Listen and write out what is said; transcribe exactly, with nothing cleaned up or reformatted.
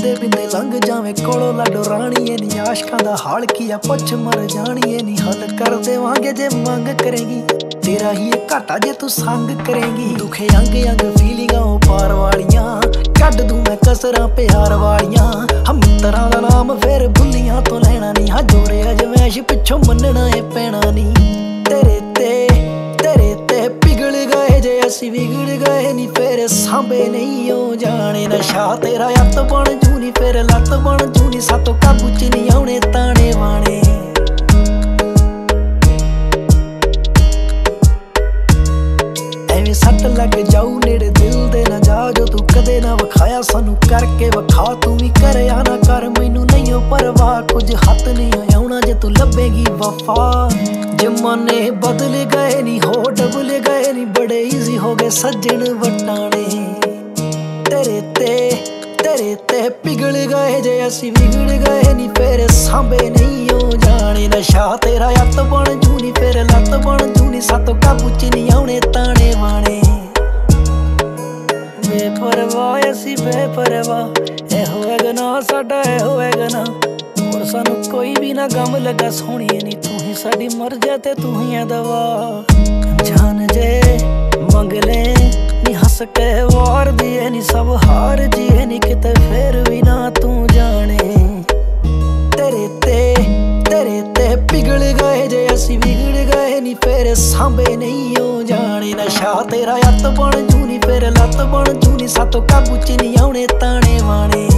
पींदे पींदे लंघ जावे कोलों लाडो राणीए नी आशकां दा हाल की आ पुछ मर जाणीए नी हल कर देवांगे जे मंग करेगी तेरा ही घाटा जे तू संग करेगी दुखे अंग अंग फीलिंगां पार वालियां कढ दूं मैं कसरां प्यार वालियां हम मित्तरां दा नाम फिर भुल्लियां तो लैणा नी हां जोरे अजमैश पिछों मन्नना ए पैणा नी तेरे ते तेरे ते पिघल गए जे असी बिगड़ गए नी फिर सांभे नहीं हो जाने नशा तेरा अत बन जू नी फिर लत बन जू नी सातों काबू च नहीं आउणे ताने वाणे एवें सट लग जाऊ नेड़े दिल दे ना जा जो तू कदे ना विखाया सानू करके विखा तू भी करया ना कर मैनू नहीं परवाह कुछ हथ नहीं आउणा जे तू लभेगी वफा जमाने बदल गए नी हो डबल गए नी बड़े इजी हो गए सज्जन वटाने तेरे ते तेरे ते पिघल गए जे असी बिगड़ गए नी फिर सांभे नहीं हो जाने नशा तेरा अत बन जू नी फिर लत बन जू नी सातों काबू च नहीं आउणे ताने वाणे बेपरवाह असी बेपरवाह ए होएगा ना साडा ए होएगा ना और सानू कोई भी ना गम लगा सोहणीए नी तू ही साडी मर जा ते तू ही है दवा जान जे मंग ले नी हस के वार दिए नी सब हार जिए नी किते फिर भी ना तू जाने तेरे ते तेरे ते पिघल गए जे असी बिगड़ गए नी फिर सांभे नहीं हो जाने नशा तेरा अत बन जू नी फिर लत बन जू नी सातों काबू च नहीं आउणे ताने वाणे।